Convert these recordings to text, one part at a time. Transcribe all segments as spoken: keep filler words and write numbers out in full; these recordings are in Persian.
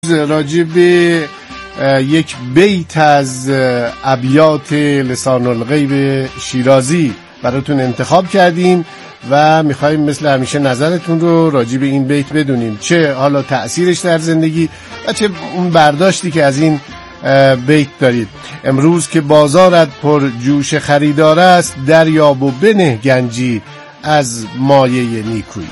راجع به یک بیت از ابیات لسان الغیب شیرازی براتون انتخاب کردیم و میخوایم مثل همیشه نظرتون رو راجع به این بیت بدونیم، چه حالا تأثیرش در زندگی و چه اون برداشتی که از این بیت دارید. امروز که بازارت پر جوش خریدار است، دریاب و بنه گنجی از مایه نیکویی.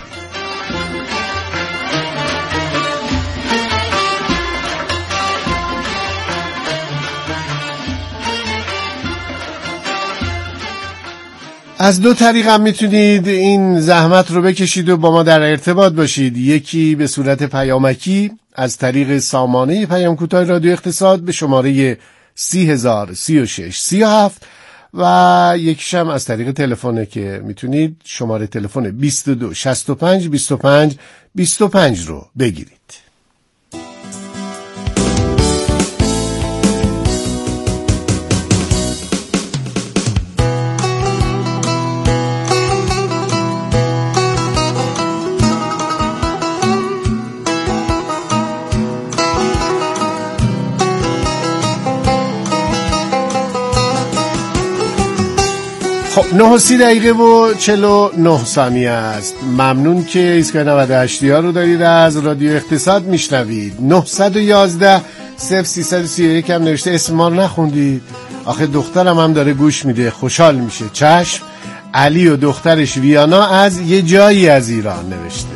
از دو طریق هم میتونید این زحمت رو بکشید و با ما در ارتباط باشید. یکی به صورت پیامکی از طریق سامانه پیام کوتاه رادیو اقتصاد به شماره سی هزار سی و شش سی و هفت و یکیش هم از طریق تلفن که میتونید شماره تلفن بیست و دو شصت و پنج بیست و پنج بیست و پنج رو بگیرید. نه و سی دقیقه و چهل و نه ثانیه است. ممنون که ایستگاه نود و هشت ها رو دارید از رادیو اقتصاد میشنوید. نه یک یک صفر سیصد و سی و یک هم نوشته اسم ما رو نخوندید. آخه دخترم هم داره گوش میده، خوشحال میشه. چشم. علی و دخترش ویانا از یه جایی از ایران نوشته.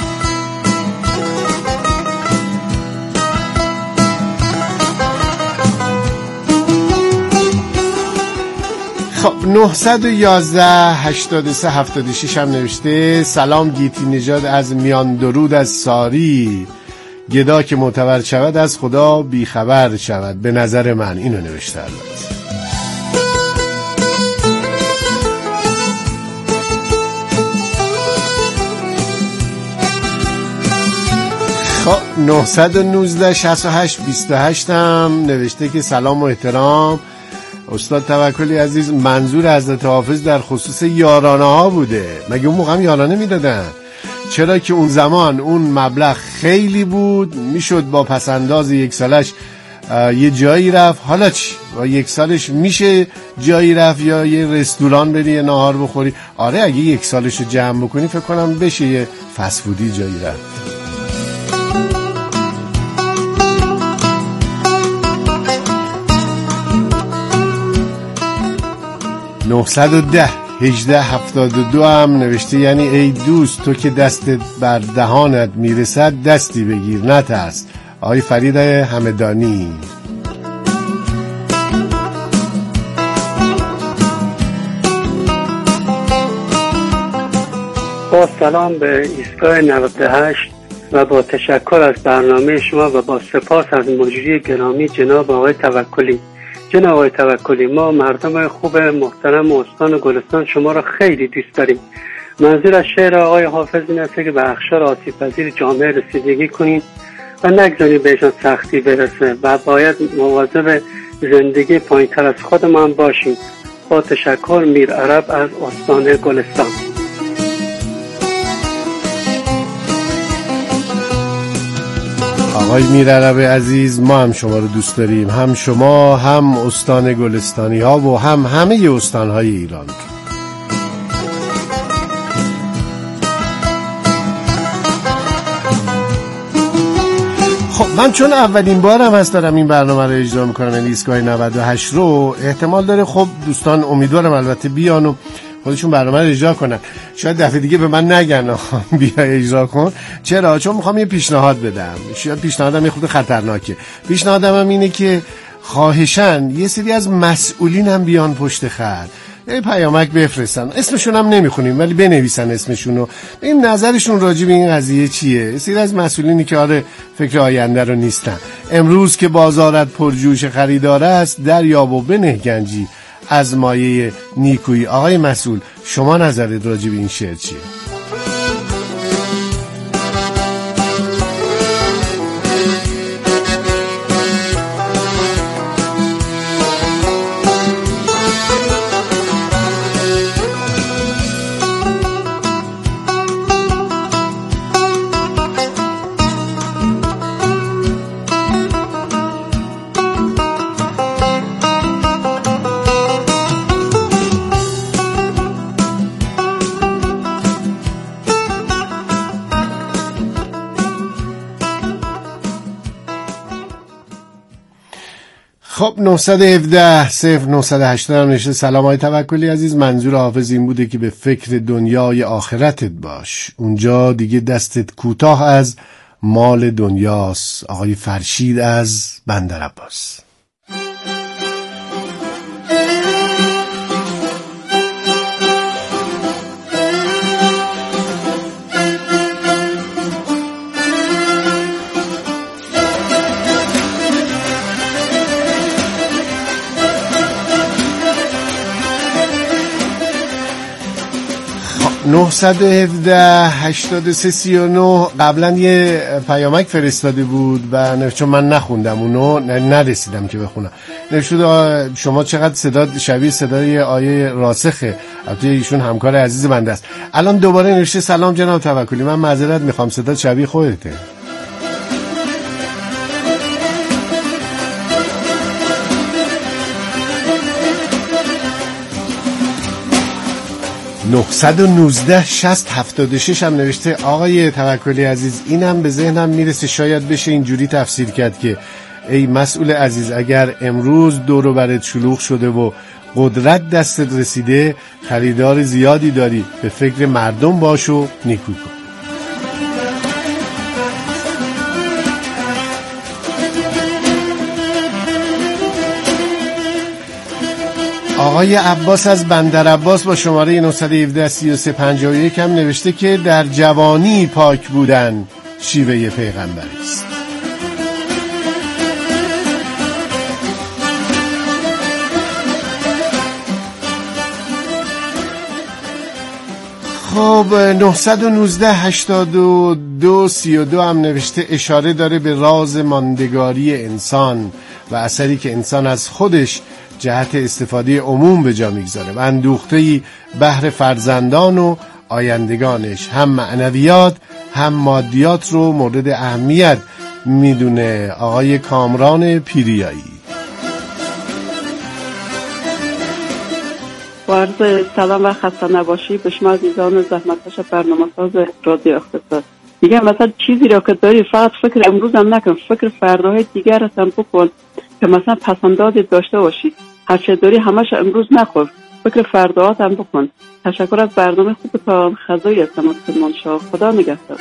خب نه یک یک هشتاد و سه هفتاد و شش هم نوشته سلام گیتی نژاد از میان درود از ساری، گدا که معتبر شود از خدا بیخبر شود به نظر من. اینو نوشته البته. خب نه یک نه شصت و هشت بیست و هشت هم نوشته که سلام و احترام استاد توکلی عزیز، منظور حضرت حافظ در خصوص یارانه ها بوده. مگه اون موقع هم یارانه میدادن؟ چرا که اون زمان اون مبلغ خیلی بود، میشد با پسنداز یک سالش یه جایی رفت. حالا چی؟ با یک سالش میشه جایی رفت یا یه رستوران بری یه ناهار بخوری؟ آره اگه یک سالش رو جمع بکنی فکر کنم بشه یه فسفودی جایی رفت. نه یک صفر هجده هفتاد و دو هم نوشته یعنی ای دوست تو که دستت بر دهانت میرسد دستی بگیر نترس. آقای فرید همدانی. با سلام به ایستگاه نود و هشت و با تشکر از برنامه شما و با سپاس از مجری گرامی جناب آقای توکلی. جناب آقای توکلی، ما مردم خوب محترم استان گلستان شما را خیلی دوست داریم. منظور از شعر آقای حافظ این است که به اقشار آسیب پذیر جامعه رسیدگی کنیم و نگذاریم بهشان سختی برسه و باید مواظب زندگی پایین‌تر از خودمان باشیم. با تشکر، میر عرب از استان گلستان. آقای میر عرب عزیز، ما هم شما رو دوست داریم، هم شما هم استان گلستانی ها و هم همه استان های ایران. خب من چون اولین بارم هست دارم این برنامه رو اجرا میکنم، این ایستگاه نود و هشت رو، احتمال داره خب دوستان امیدوارم البته بیان و خودشون برنامه رو اجرا کنن. شاید دفعه دیگه به من نگن بیا اجرا کن. چرا؟ چون میخوام یه پیشنهاد بدم. شاید پیشنهادم یه خود خطرناکه. پیشنهادم هم اینه که خواهشاً یه سری از مسئولین هم بیان پشت خط، یه پیامک بفرستن، اسمشون هم نمیخونیم ولی بنویسن اسمشونو، این نظرشون راجع به این قضیه چیه. یه سری از مسئولینی که آره فکر آینده رو نیستن. امروز که بازارت پرجوش خریدار است، دریاب و بنه گنجی از مایه نیکویی. آقای مسئول، شما نظرت راجع به این شعر چیه؟ خب نهصد و هفده صفر نهصد و هشتاد هم نشته. سلام های توکلی عزیز، منظور حافظ این بوده که به فکر دنیای آخرتت باش، اونجا دیگه دستت کوتاه از مال دنیاست. آقای فرشید از بندرعباس. نهصد و هفده هشتاد و سه سی و نه قبلا یه پیامک فرستاده بود و چون من نخوندم اونو نرسیدم که بخونم. نوشته شما چقدر صدا شبیه صدای آیه راسخه. البته ایشون همکار عزیز بنده است. الان دوباره نوشته سلام جناب توکلی، من معذرت میخوام صدا شبیه خودته. نهصد و نوزده شصت هفتاد و شش هم نوشته آقای توکلی عزیز، اینم به ذهنم میرسه شاید بشه اینجوری تفسیر کرد که ای مسئول عزیز، اگر امروز دور و برت شلوغ شده و قدرت دستت رسیده، خریدار زیادی داری، به فکر مردم باش و نیکو کن. آقای عباس از بندرعباس با شماره نهصد و هفده سی و سه پنجاه و یک هم نوشته که در جوانی پاک بودن شیوه پیغمبری است. خب نهصد و نوزده هشتاد و دو سی و دو هم نوشته اشاره داره به راز ماندگاری انسان و اثری که انسان از خودش جهت استفاده عموم به جا میگذاره و اندوخته‌ای بهر فرزندان و آیندگانش، هم معنویات هم مادیات رو مورد اهمیت میدونه. آقای کامران پیریایی. عرض سلام و خسته نباشی به شما عزیزان زحمتکش برنامه‌ساز رادیو اختصاص. میگم مثلا چیزی را که داری فقط فکر امروز هم نکن، فکر فرداهای دیگر هم بکن که مثلا پسندازی داشته باشی. هر چه داری همش امروز نخور، فکر فرداهات هم بکن. تشکر از برنامه خوبتان. خدایی هستم از سلمان شاه. خدا نگهدار.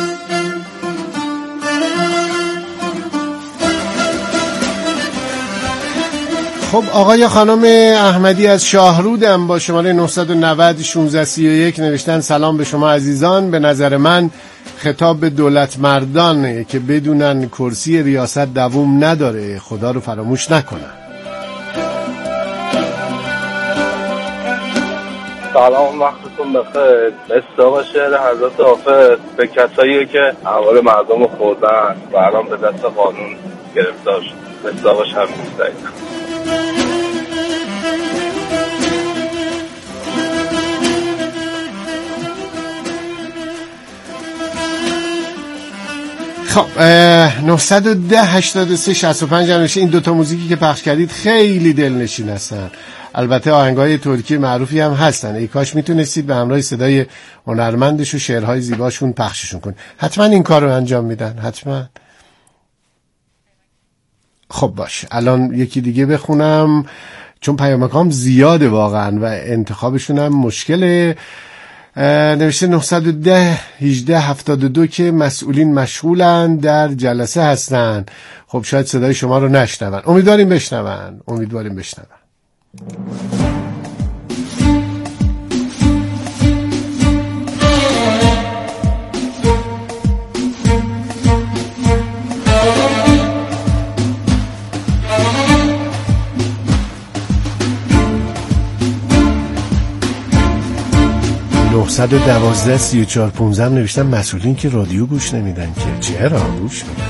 خب آقای خانم احمدی از شاهرودم با شماره نهصد و نود شانزده سی و یک نوشتن سلام به شما عزیزان. به نظر من خطاب به دولت مردان که بدونن کرسی ریاست دوام نداره، خدا رو فراموش نکنن. سلام، وقتتون بخیر. مصداق شعر حضرت حافظ به کسایی که اموال مردم خوردن و الان به دست قانون گرفتار شد، مصداقش هم نیست. خب نهصد و ده هشتاد و سه شصت و پنج هم این دوتا موزیکی که پخش کردید خیلی دلنشین هستن. البته آهنگای ترکی معروفی هم هستن. ای کاش میتونستید به همراه صدای هنرمندش و شعرهای زیباشون پخششون کنید. حتما این کار رو انجام میدن، حتما. خب باش، الان یکی دیگه بخونم چون پیامکام زیاده واقعا و انتخابشون هم مشکله. نوشته نهصد و ده هجده هفتاد و دو که مسئولین مشغولن، در جلسه هستن. خب شاید صدای شما رو نشنون. امیدواریم بشنون امیدواریم بشنون نهصد و دوازده سی و چهار پونزده هم نوشتن مسئولین که رادیو گوش نمیدن که چرا گوش میدن.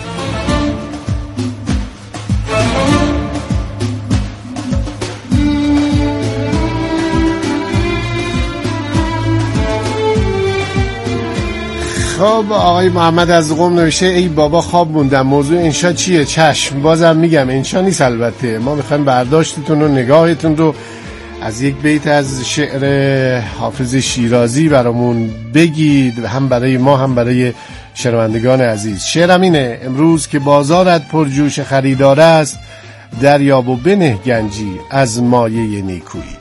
خب آقای محمد از قم نوشته ای بابا خواب موندم، موضوع انشا چیه؟ چشم، بازم میگم انشا نیست، البته ما میخوایم برداشتتون و نگاهتون رو از یک بیت از شعر حافظ شیرازی برامون بگید، هم برای ما هم برای شنوندگان عزیز. شعرم اینه: امروز که بازارت پر جوش خریدار است، دریاب و بنه گنجی از مایه نیکویی.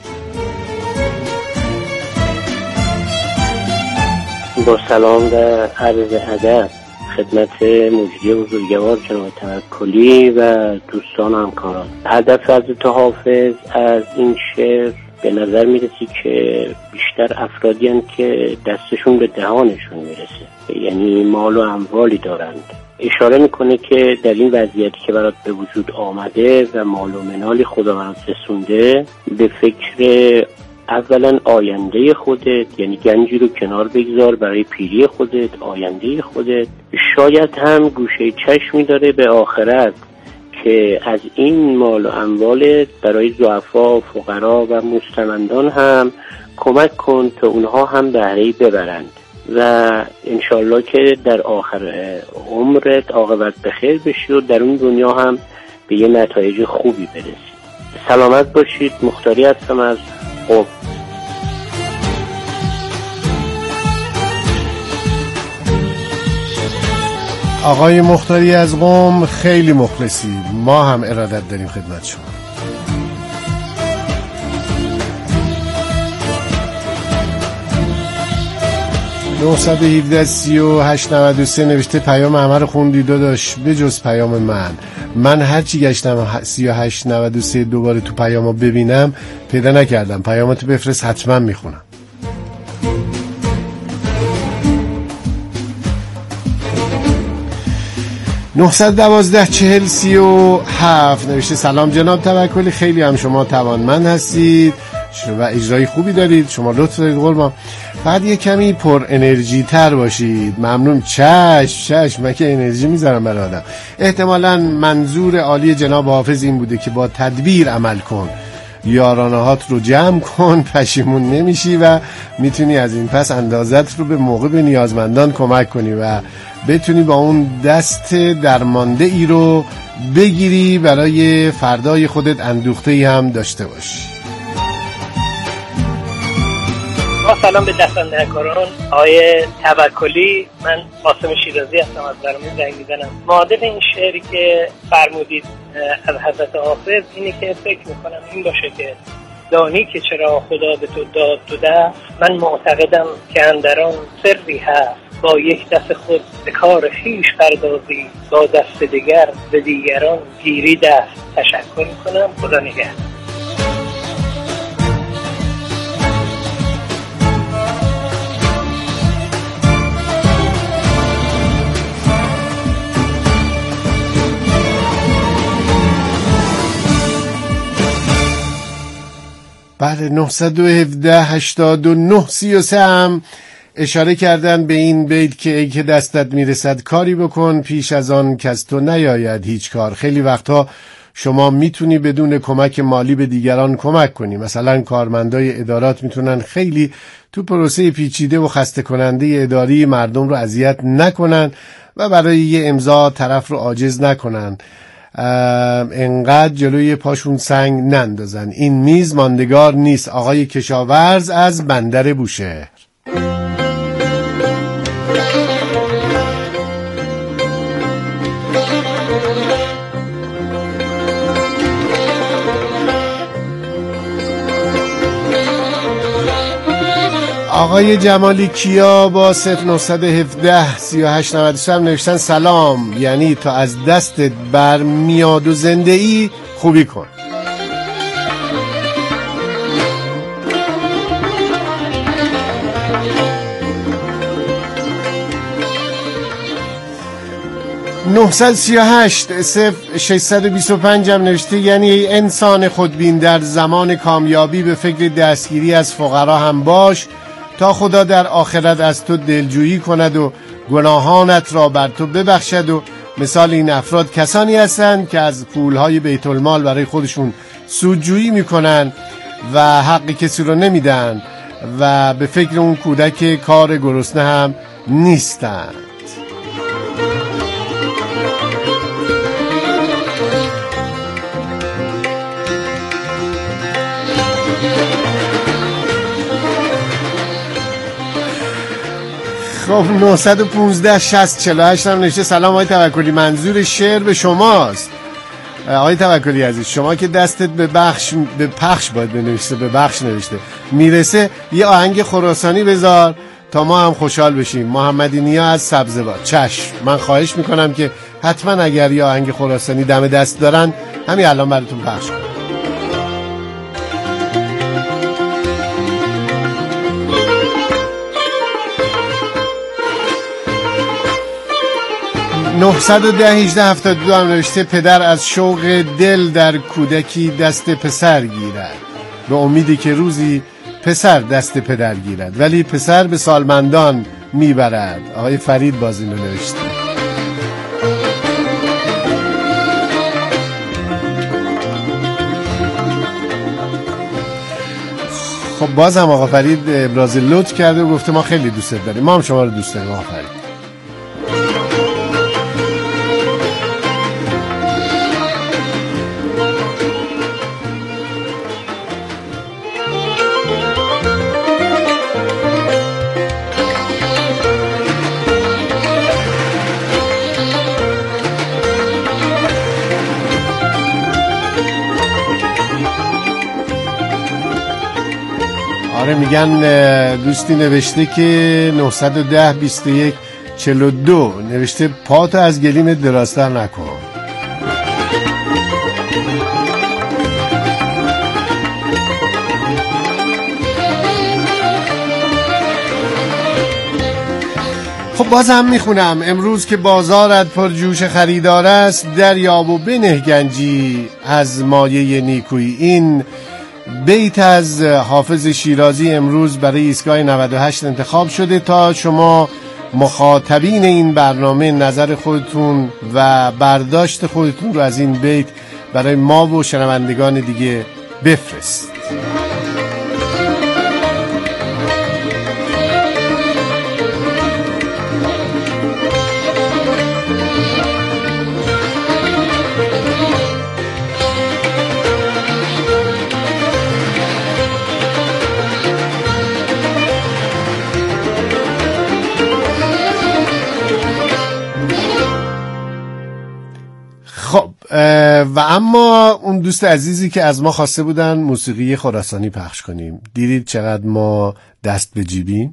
با سلام و عرض ادب خدمت مجری بزرگوار جناب توکلی و دوستان و همکاران. هدف حضرت حافظ از این شعر به نظر میرسی که بیشتر افرادی هستند که دستشون به دهانشون میرسه، یعنی مال و اموالی دارند. اشاره میکنه که در این وضعیتی که برات به وجود آمده و مال و منالی خداوند رسونده، به فکر اولا آینده خودت، یعنی گنجی رو کنار بگذار برای پیری خودت، آینده خودت. شاید هم گوشه چشمی داره به آخرت که از این مال و اموالت برای ضعفا، فقرا و مستمندان هم کمک کن تا اونها هم بهره‌ای ببرند و انشالله که در آخر عمرت عاقبت بخیر بشی و در اون دنیا هم به یه نتایج خوبی برسی. سلامت باشید. مختاری هستم از قم. آقای مختاری از قم، خیلی مخلصی. ما هم ارادت داریم خدمت شما. نه یک هفت سه هشت نود و سه نوشته پیام همه رو خوندی داداش، به جز پیام من. من هرچی گشتم سی و هشت نود و سه دوباره تو پیامو ببینم پیدا نکردم. پیاماتو بفرست حتما میخونم. نه یک دو چهل سی و هفت نوشته سلام جناب توکلی، خیلی هم شما توانمند هستید و اجرای خوبی دارید. شما لطف دارید قربان، بعد یه کمی پر انرژی تر باشید. ممنون. چشم چشم، من که انرژی میذارم برای آدم. احتمالاً منظور عالی جناب حافظ این بوده که با تدبیر عمل کن، یارانه هات رو جمع کن، پشیمون نمیشی و میتونی از این پس اندازت رو به موقع به نیازمندان کمک کنی و بتونی با اون دست درمانده ای رو بگیری برای فردای خودت اندوخته ای هم داشته باشی. با سلام به دستندهکاران آقای توکلی، من قاسم شیرازی هستم از برنامه زنگ میزنم. معادل این شعری که فرمودید از حضرت حافظ اینه که فکر میکنم این باشه که دانی که چرا خدا به تو داد دو دست، من معتقدم که اندران سری هست، با یک دست خود به کار خویش پردازی، با دست دیگر به دیگران گیری دست. تشکر میکنم. خدا نگهدار. بله، نه یک هفت هشت نه سه سه هم اشاره کردن به این بیت که ای که دستت میرسد کاری بکن، پیش از آن که از تو نیاید هیچ کار. خیلی وقتها شما میتونی بدون کمک مالی به دیگران کمک کنی. مثلا کارمندای ادارات میتونن خیلی تو پروسه پیچیده و خسته کننده اداری مردم رو اذیت نکنن و برای یه امضا طرف رو عاجز نکنن، انقدر جلوی پاشون سنگ نندازن. این میز ماندگار نیست. آقای کشاورز از بندر بوشهر. آقای جمالی کیا با صفر نه یک هفت سی و هشت نود و سه هم نوشتن سلام، یعنی تا از دستت برمیاد و زنده ای خوبی کن. نه سه هشت صفر شش دو پنج هم نوشته یعنی ای انسان خودبین در زمان کامیابی به فکر دستگیری از فقرا هم باش تا خدا در آخرت از تو دلجویی کند و گناهانت را بر تو ببخشد. و مثال این افراد کسانی هستند که از پولهای بیت المال برای خودشون سودجویی میکنن و حق کسی رو نمیدن و به فکر اون کودک کار گرسنه هم نیستند. خب نه یک پنج شصت چهل و هشت هم نوشته سلام آقای توکلی، منظور شعر به شماست. آقای توکلی عزیز، شما که دستت به بخش به پخش باید بنویسه، به بخش نوشته میرسه، یه آهنگ خراسانی بذار تا ما هم خوشحال بشیم. محمدی نیا از سبزوار. چشم، من خواهش میکنم که حتما اگر یه آهنگ خراسانی دم دست دارن همین الان براتون پخش کنم. نه یک ده هجده هفتاد و دو هم نوشته پدر از شوق دل در کودکی دست پسر گیرد، به امیدی که روزی پسر دست پدر گیرد، ولی پسر به سالمندان میبرد. آقای فرید باز اینو نوشته. خب باز هم آقا فرید ابراز لطف کرده و گفته ما خیلی دوست داریم. ما هم شما رو دوست داریم آقا فرید. آره میگن دوستی نوشته که نه یک صفر بیست و یک چهل و دو نوشته پاتو از گلیم دراستر نکن. خب باز هم میخونم. امروز که بازارت پر جوش خریدار است، دریاب و بنه گنجی از مایه نیکویی. این بیت از حافظ شیرازی امروز برای ایستگاه نود و هشت انتخاب شده تا شما مخاطبین این برنامه نظر خودتون و برداشت خودتون رو از این بیت برای ما و شنوندگان دیگه بفرست. خب و اما اون دوست عزیزی که از ما خواسته بودن موسیقی خراسانی پخش کنیم، دیدید چقدر ما دست به جیبیم؟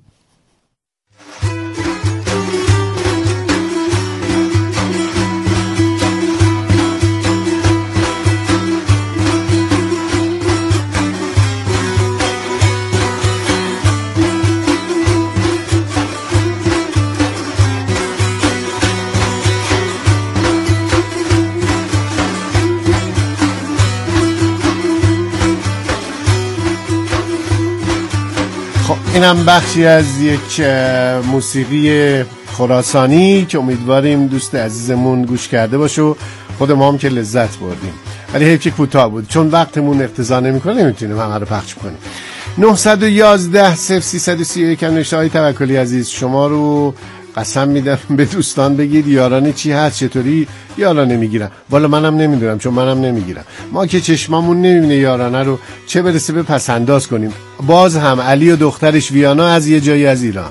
اینم بخشی از یک موسیقی خراسانی که امیدواریم دوست عزیزمون گوش کرده باشه و خود ما هم که لذت بردیم، ولی حیف که کوتاه بود چون وقتمون اقتضا نمیکنه نمیتونیم همه رو پخش کنیم. نه یک یک صفر سیصد و سی و یک نوشته های توکلی عزیز، شما رو قسم میدم به دوستان بگید یاران چی هست، چطوری یاران نمیگیرن. والا منم نمیدونم چون منم نمیگیرم. ما که چشمامون نمیبینه یارانه رو، چه برسه به پسنداز کنیم. باز هم علی و دخترش ویانا از یه جایی از ایران.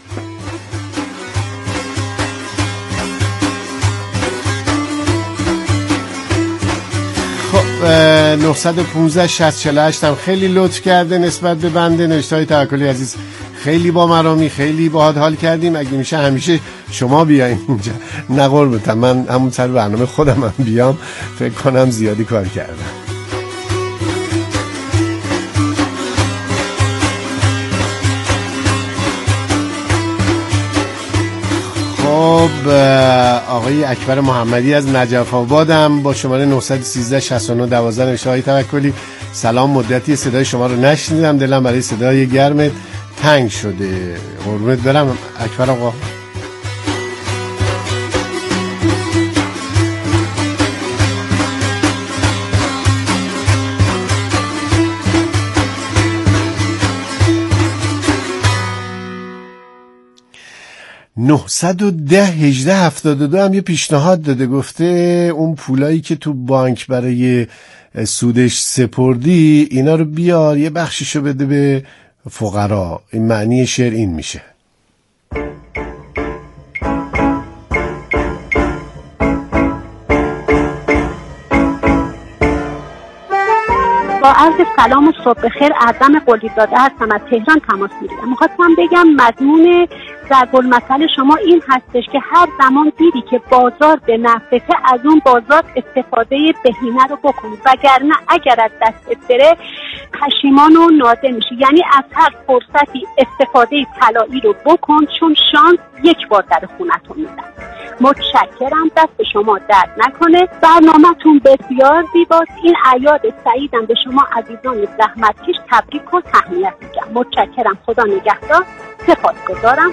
خب نه یک پنج شصت چهل و هشت هم خیلی لطف کرده نسبت به بنده. نوشته های توکلی عزیز خیلی با مرامی، خیلی باحال حال کردیم. اگه میشه همیشه شما بیاین اینجا. نه قربونتم، من همون سر برنامه خودم هم بیام، فکر کنم زیادی کار کردم. خب آقای اکبر محمدی از نجف آباد هم با شماره نه یک سه شش نه یک دو نوشته های توکلی سلام، مدتی صدای شما رو نشنیدم، دلم برای صدای گرمت تنگ شده. قربونت برم اکبر آقا. نه یک ده هجده هفتاد و دو هم یه پیشنهاد داده، گفته اون پولایی که تو بانک برای سودش سپردی اینا رو بیار یه بخشیشو بده به فقرا. این معنی شعر این میشه. با عرض سلام و صبح بخیر. اعظم قلیزاده هستم، از تهران تماس میگیرم. میخواستم بگم مضمون ضرب المثل شما این هستش که هر زمان دیدی که بازار به نفعته از اون بازار استفاده بهینه رو بکنی، وگرنه اگر از دستت بره پشیمان و نادم میشی. یعنی از هر فرصتی استفاده طلایی رو بکن، چون شانس یک بار در خونتون میدن. متشکرم، دست شما درد نکنه، برنامه‌تون بسیار زیباست. این اعیاد سعیدم به شما عزیزان زحمتکش تبریک و تهنیت میگم. متشکرم، خدا نگهدار، سپاسگزارم.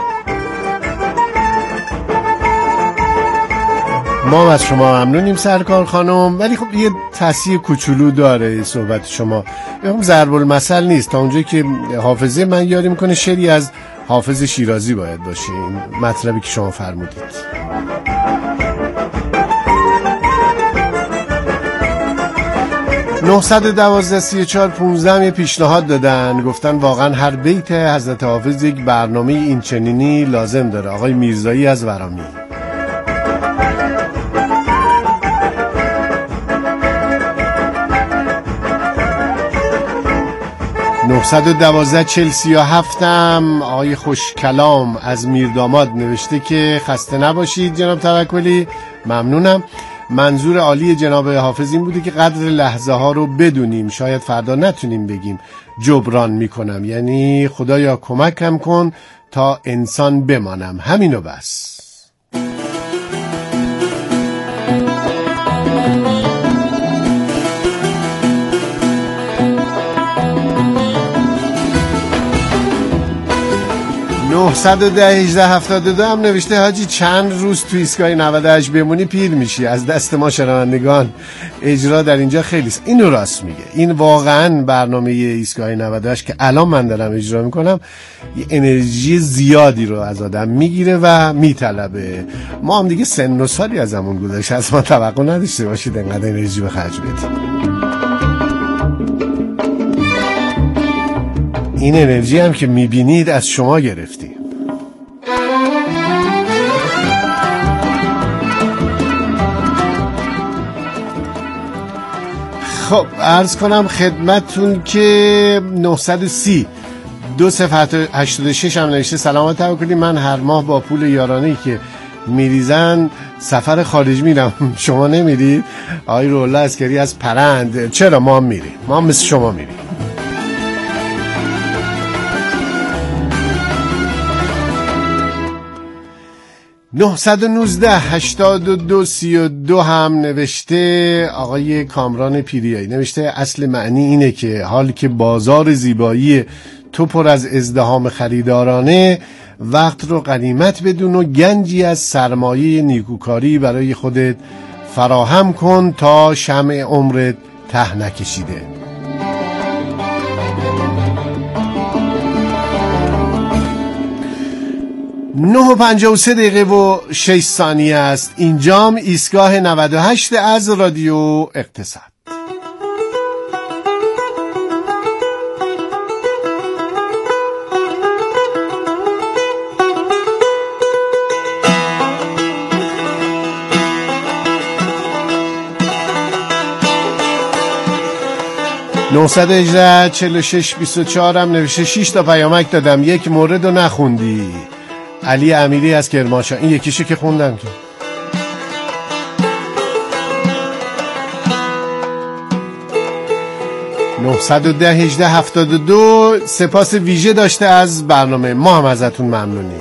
ما از شما ممنونیم سرکار خانم، ولی خب یه تصحیح کوچولو داره صحبت شما. هم ضرب المثل نیست، تا اونجایی که حافظه من یاری میکنه شعری از حافظ شیرازی باید باشه این مطلبی که شما فرمودید. نه یک دو سه چهار پانزده یه پیشنهاد دادن، گفتن واقعا هر بیت حضرت حافظ یک برنامه این چنینی لازم داره. آقای میرزایی از ورامی. نه یک دو چهل سی و هفتم آقای خوش کلام از میرداماد نوشته که خسته نباشید جناب توکلی، ممنونم. منظور عالی جناب حافظ این بوده که قدر لحظه ها رو بدونیم، شاید فردا نتونیم بگیم جبران میکنم، یعنی خدایا کمکم کن تا انسان بمانم، همینو بس. نه ده هجده هفتاد و دو هم نوشته حاجی چند روز تو ایستگاه نود و هشت بمونی پیر میشی، از دست ما شنوندگان اجرا در اینجا خیلی س... اینو راست میگه. این واقعا برنامه ایستگاه نود و هشت که الان من دارم اجرا میکنم یه انرژی زیادی رو از آدم میگیره و میطلبه. ما هم دیگه سن و سالی از همون گذشته، از ما توقع نداشته باشید انقدر انرژی به خرج بدید. این انرژی هم که میبینید از شما گرفتیم. خب عرض کنم خدمتون که نهصد و سی دو صفر هشتاد و شش هم نوشته سلامت توکلی، من هر ماه با پول یارانه‌ای که میریزن سفر خارج میرم، شما نمیرید؟ آقای رولا اسکری از پرند. چرا ما هم میریم، ما هم مثل شما میریم. نه یک نه هشتاد و دو سی و دو هم نوشته آقای کامران پیریایی، نوشته اصل معنی اینه که حال که بازار زیبایی تو پر از ازدحام خریدارانه، وقت رو غنیمت بدون و گنجی از سرمایه نیکوکاری برای خودت فراهم کن تا شمع عمرت ته نکشیده. نه و پنجاه و سه دقیقه و شش ثانیه است. اینجام ایستگاه نود و هشت از رادیو اقتصاد. نه یک هشت چهل و شش بیست و چهار هم نوشته شش تا پیامک دادم، یک مورد رو نخوندی. علی امیری از کرمانشاه، این یکیشو که خوندم که. نه یک صفر هجده هفتاد و دو سپاس ویژه داشته از برنامه، ما هم ازتون ممنونیم.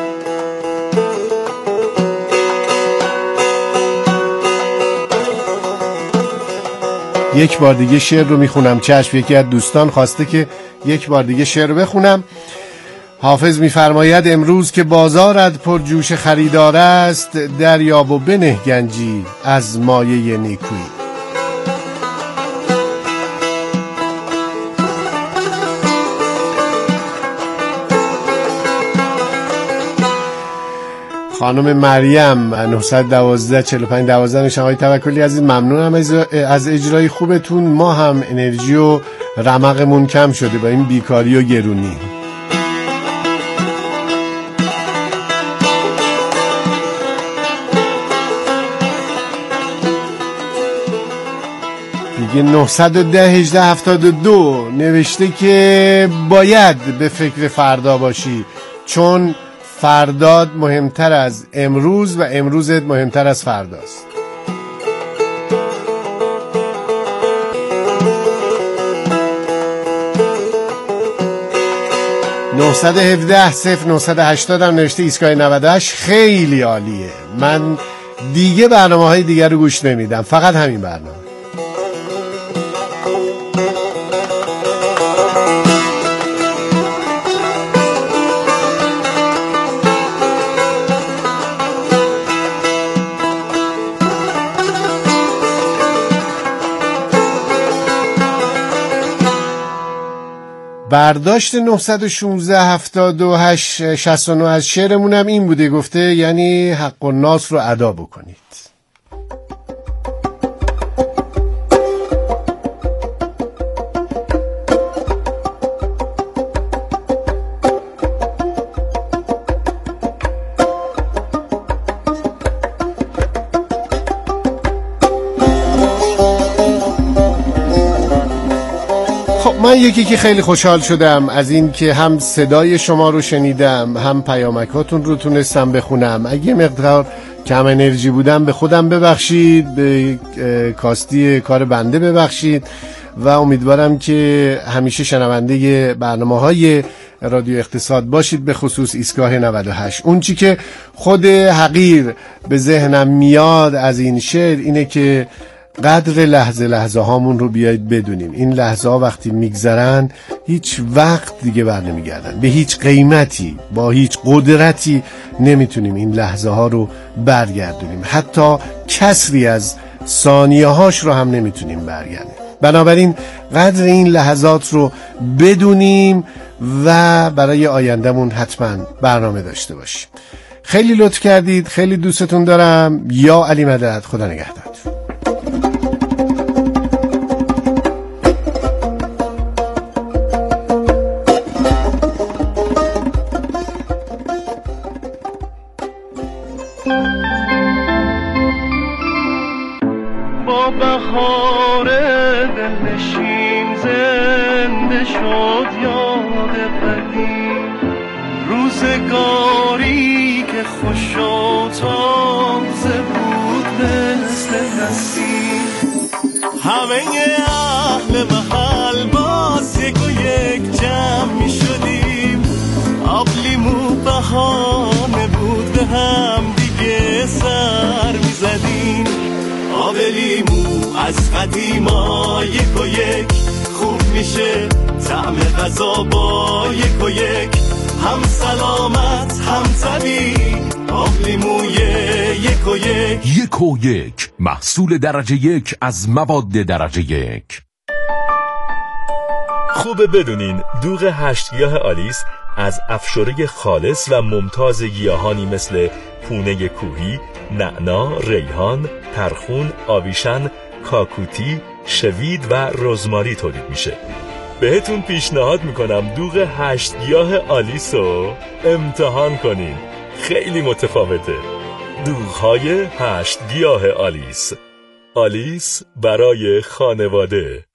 یک بار دیگه شعر رو میخونم، چشم. یکی از دوستان خواسته که یک بار دیگه شعر رو بخونم. حافظ می‌فرماید امروز که بازارت پر جوش خریدار است، دریاب و بنه گنجی از مایه نیکویی. خانم مریم نه یک دو چهل و پنج دوازده نوشته آقای توکلی عزیز ممنونم از اجرای خوبتون، ما هم انرژی و رمقمون کم شده با این بیکاری و گرونی. دیگه نهصد و ده هجده هفتاد و دو نوشته که باید به فکر فردا باشی، چون فرداد مهمتر از امروز و امروزت مهمتر از فرداست. نهصد و هفده صفر نهصد و هشتاد هم نوشته ایستگاه نود و هشت خیلی عالیه، من دیگه برنامه های دیگر رو گوش نمیدم، فقط همین برنامه. برداشت نهصد و شانزده هفتاد و هشت شصت و نه از شعرمون هم این بوده، گفته یعنی حق الناس رو ادا بکنید. من یکی که خیلی خوشحال شدم از این که هم صدای شما رو شنیدم، هم پیامکاتون رو تونستم بخونم. اگه مقدار کم انرژی بودم به خودم ببخشید، به کاستی کار بنده ببخشید و امیدوارم که همیشه شنونده برنامه‌های رادیو اقتصاد باشید، به خصوص ایستگاه نود و هشت. اون چی که خود حقیر به ذهنم میاد از این شعر اینه که قدر لحظه لحظه هامون رو بیایید بدونیم. این لحظه ها وقتی میگذرن هیچ وقت دیگه بر نمیگردن، به هیچ قیمتی با هیچ قدرتی نمیتونیم این لحظه ها رو برگردونیم، حتی کسری از ثانیه هاش رو هم نمیتونیم برگردیم. بنابراین قدر این لحظات رو بدونیم و برای آیندهمون حتما برنامه داشته باشیم. خیلی لطف کردید، خیلی دوستتون دارم. یا علی مدد، خدا نگهدار. بهار دلنشین زنده شد یاد قدیم، روزگاری که خوش و تازه بود مثل نسیم. همه اهل محل باز یک و یک جمع می شدیم، آب لیمو بهانه بود به هم دیگه سر می زدیم. آب لیمو از قدیما یک و یک خوب میشه، طعم غذا با یک و یک هم سلامت هم طبیعی. آب لیموی یک و یک یک و یک محصول درجه یک از مواد درجه یک. خوبه بدونین دوغ هشت گیاه آلیس از افشوره خالص و ممتاز گیاهانی مثل پونه کوهی، نعنا، ریحان، ترخون، آویشن، کاکوتی، شوید و رزماری تولید میشه. بهتون پیشنهاد میکنم دوغ هشت گیاه آلیس رو امتحان کنین، خیلی متفاوته. دوغ‌های هشت گیاه آلیس، آلیس برای خانواده.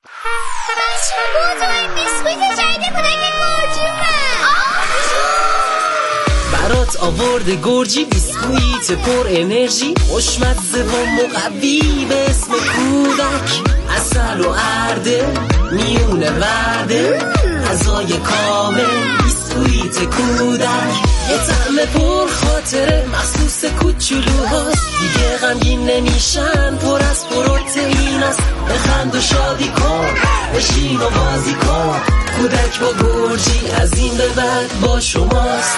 برات آورده گرجی بیسکویت پر انرژی، خوشمزه و مقوی به اسم کودک، عسل و ارده میونه ورده، غذای کامل بیسکویت کودک، یه طعم پر خاطره مخصوص کوچولوهاست، دیگه غمگین نمیشن، پر از پروتئین است. بخند و شادی کن، بشین و بازی کن، کودک با گرجی از این به بعد با شماست.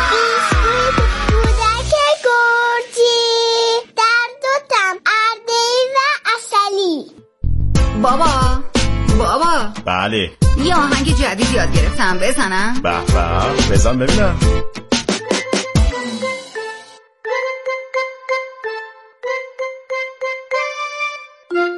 بابا بابا بله یه آهنگ جدید یاد گرفتم، بزنم؟ به به بزن ببینم.